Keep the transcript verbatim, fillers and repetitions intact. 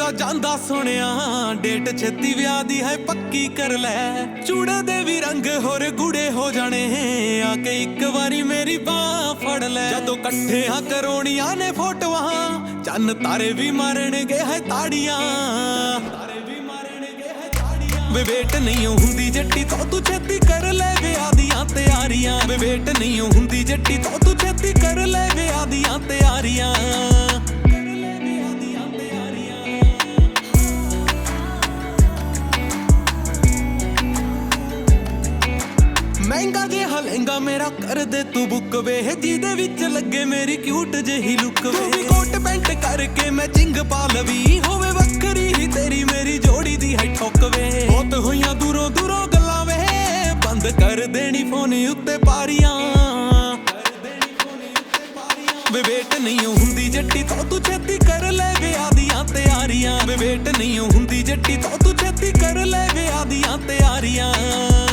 ਦਾ ਜਾਂਦਾ ਸੁਣਿਆ ਡੇਟ ਛੇਤੀ ਵਿਆਹ ਦੀ ਹੈ ਪੱਕੀ ਕਰ ਲੈ। ਚੂੜੇ ਦੇ ਵੀ ਰੰਗ ਹੋਰ ਗੂੜੇ ਹੋ ਜਾਣੇ ਆ ਕੇ ਇੱਕ ਵਾਰੀ ਮੇਰੀ ਬਾਹ ਫੜ ਲੈ। ਜਦੋਂ ਇਕੱਠਿਆਂ ਕਰੋਣੀਆਂ ਨੇ ਫੋਟੋਆਂ ਚੰਨ ਤਾਰੇ ਵੀ ਮਾਰਨਗੇ ਹੈ ਤਾੜੀਆਂ। ਵੇ ਵੇਟ ਨਹੀਂ ਹੁੰਦੀ ਜੱਟੀ ਤੋਂ ਤੂੰ ਛੇਤੀ ਕਰ ਲੈ ਵਿਆਹ ਦੀਆਂ ਤਿਆਰੀਆਂ। ਵੇ ਵੇਟ ਨਹੀਂ ਹੁੰਦੀ ਜੱਟੀ ਤੋਂ ਤੂੰ ਛੇਤੀ ਕਰ ਲੈ ਵਿਆਹ ਦੀਆਂ ਤਿਆਰੀਆਂ। ਮਹਿੰਗਾ ਜਿਹਾ ਲਹਿੰਗਾ ਮੇਰਾ ਕਰ ਦੇ ਤੂੰ ਬੁੱਕ ਵੇ, ਜਿਹਦੇ ਵਿੱਚ ਲੱਗੇ ਮੇਰੀ ਕਿਊਟ ਜਿਹੀ ਲੁੱਕ ਵੇ। ਤੂੰ ਵੀ ਕੋਟ ਪੈਂਟ ਕਰਕੇ ਮੈਚਿੰਗ ਪਾ ਲਵੀ, ਹੋਵੇ ਵੱਖਰੀ ਹੀ ਤੇਰੀ ਮੇਰੀ ਜੋੜੀ ਦੀ ਹੈ ਠੋਕ ਵੇ। ਬਹੁਤ ਹੋਈਆਂ ਦੂਰੋਂ ਦੂਰੋਂ ਗੱਲਾਂ ਵੇ, ਬੰਦ ਕਰ ਦੇਣੀ ਫੋਨ ਉੱਤੇ ਪਾਰੀਆਂ। ਵੇ ਵੇਟ ਨਹੀਂ ਹੁੰਦੀ ਜੱਟੀ ਤੋਂ ਤੂੰ ਛੇਤੀ ਕਰ ਲੈ ਵਿਆਹ ਦੀਆਂ ਤਿਆਰੀਆਂ। ਵੇ ਵੇਟ ਨਹੀਂ ਹੁੰਦੀ ਜੱਟੀ ਤੋਂ ਤੂੰ ਛੇਤੀ ਕਰ ਲੈ ਵਿਆਹ ਦੀਆਂ ਤਿਆਰੀਆਂ।